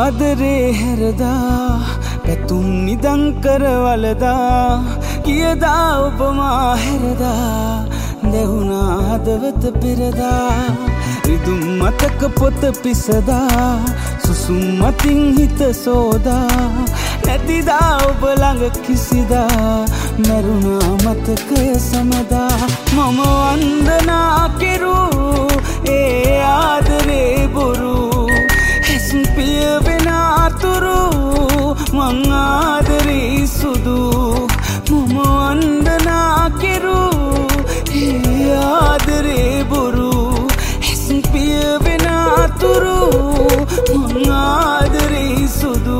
ආදරේ හැරදා පැතුම් නිදන් කරවලදා කියදා ඔබ මා හැරදා දැවුණා හදවත පෙරදා රිදුම් මතක පොත පිසදා සුසුම් මතින් හිත සෝදා නැතිදා ඔබ ළඟ කිසිදා මැරුණා මතකය සමදා මම වන්දනා කෙරූ ඒ ආදරේ බොරු හැසුම් පිය වෙන අතුරු මං ආදරේ සුදු මම වන්දනා කෙරූ ඒ ආදරේ බොරු හැසුම් පිය වෙන අතුරු මං ආදරේ සුදු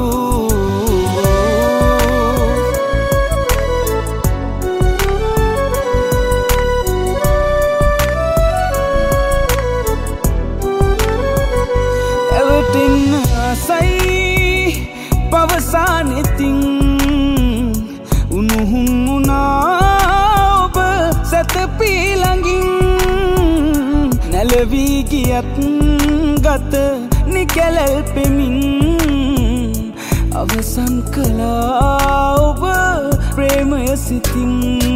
පවසානෙතින් උණුහුම් වුණා ඔබ සැතපීළඟින් නැලවී ගියත් ගත නිකැලල් පෙමින් අවසන් කළා ඔබ ප්‍රේමය සිතින්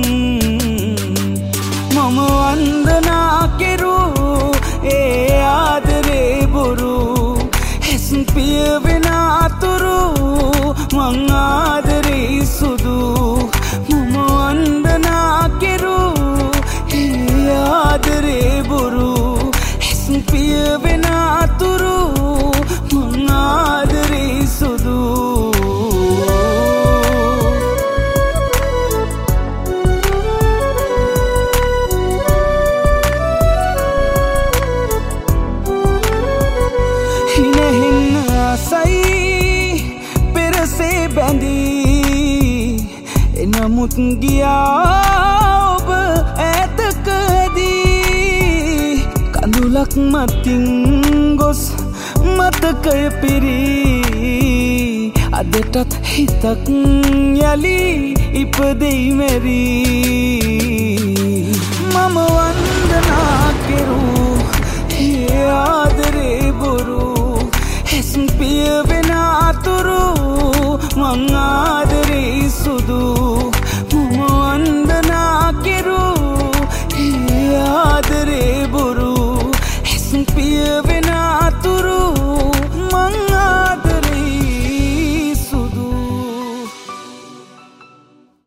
මම වන්දනා කෙරූ ඒ ආදරේ බොරු හැසුම් පිය වෙන අතුරු මං ආදරේ සුදු මම වන්දනා කෙරූ ඒ ආදරේ බොරු හැසුම් පිය වෙන අතුරු මං ආදරේ සුදු හිනෙහින් ආසයි පෙරසේ බැඳී එනමුත් ගියා ඔබ ඈතකදී කඳුලක් මතින් ගොස් මතකය පිරී අදටත් හිතක් යලි ඉපදෙයි මැරී මම වන්දනා කෙරූ ඒ ආදරේ බොරු හැසුම් පිය වෙන අතුරු